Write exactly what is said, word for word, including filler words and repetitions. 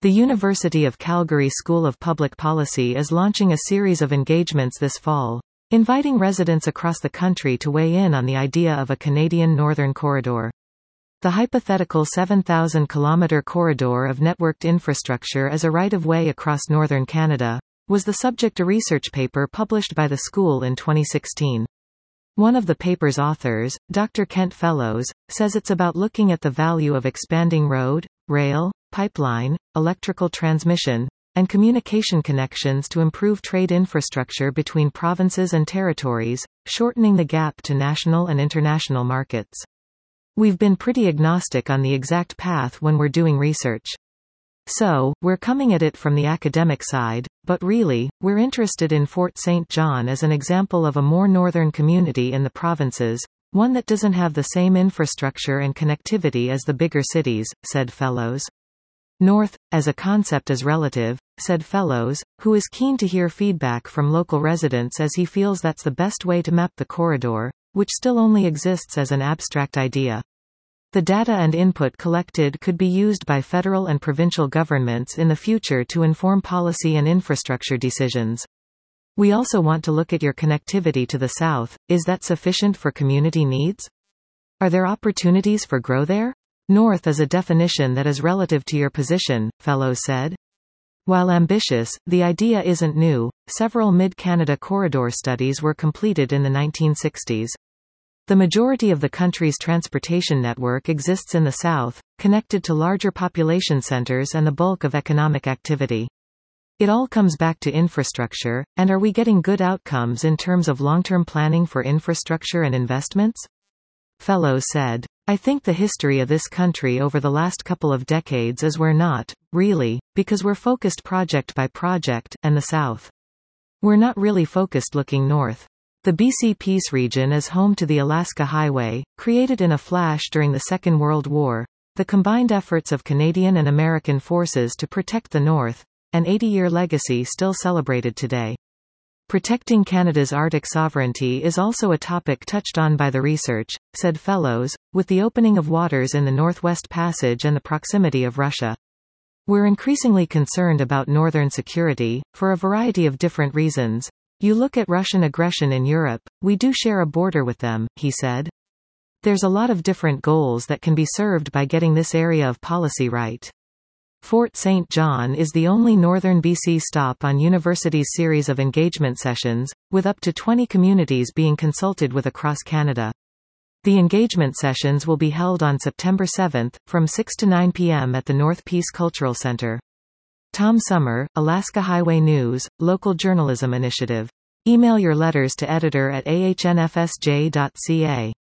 The University of Calgary School of Public Policy is launching a series of engagements this fall, inviting residents across the country to weigh in on the idea of a Canadian Northern Corridor. The hypothetical seven thousand kilometre corridor of networked infrastructure as a right-of-way across northern Canada was the subject of a research paper published by the school in twenty sixteen. One of the paper's authors, Doctor Kent Fellows, says it's about looking at the value of expanding road, rail, pipeline, electrical transmission, and communication connections to improve trade infrastructure between provinces and territories, shortening the gap to national and international markets. We've been pretty agnostic on the exact path when we're doing research. So, we're coming at it from the academic side, but really, we're interested in Fort Saint John as an example of a more northern community in the provinces, one that doesn't have the same infrastructure and connectivity as the bigger cities, said Fellows. North, as a concept is relative, said Fellows, who is keen to hear feedback from local residents as he feels that's the best way to map the corridor, which still only exists as an abstract idea. The data and input collected could be used by federal and provincial governments in the future to inform policy and infrastructure decisions. We also want to look at your connectivity to the south. Is that sufficient for community needs? Are there opportunities for growth there? North is a definition that is relative to your position, Fellows said. While ambitious, the idea isn't new. Several Mid-Canada corridor studies were completed in the nineteen sixties. The majority of the country's transportation network exists in the south, connected to larger population centers and the bulk of economic activity. It all comes back to infrastructure, and are we getting good outcomes in terms of long-term planning for infrastructure and investments? Fellows said, I think the history of this country over the last couple of decades is we're not, really, because we're focused project by project, and the south. We're not really focused looking north. The B C Peace region is home to the Alaska Highway, created in a flash during the Second World War, the combined efforts of Canadian and American forces to protect the North, an eighty-year legacy still celebrated today. Protecting Canada's Arctic sovereignty is also a topic touched on by the research, said Fellows, with the opening of waters in the Northwest Passage and the proximity of Russia. We're increasingly concerned about northern security, for a variety of different reasons. You look at Russian aggression in Europe, we do share a border with them, he said. There's a lot of different goals that can be served by getting this area of policy right. Fort Saint John is the only northern B C stop on university's series of engagement sessions, with up to twenty communities being consulted with across Canada. The engagement sessions will be held on September seventh, from six to nine p m at the North Peace Cultural Center. Tom Summer, Alaska Highway News, Local Journalism Initiative. Email your letters to editor at a h n f s j dot c a.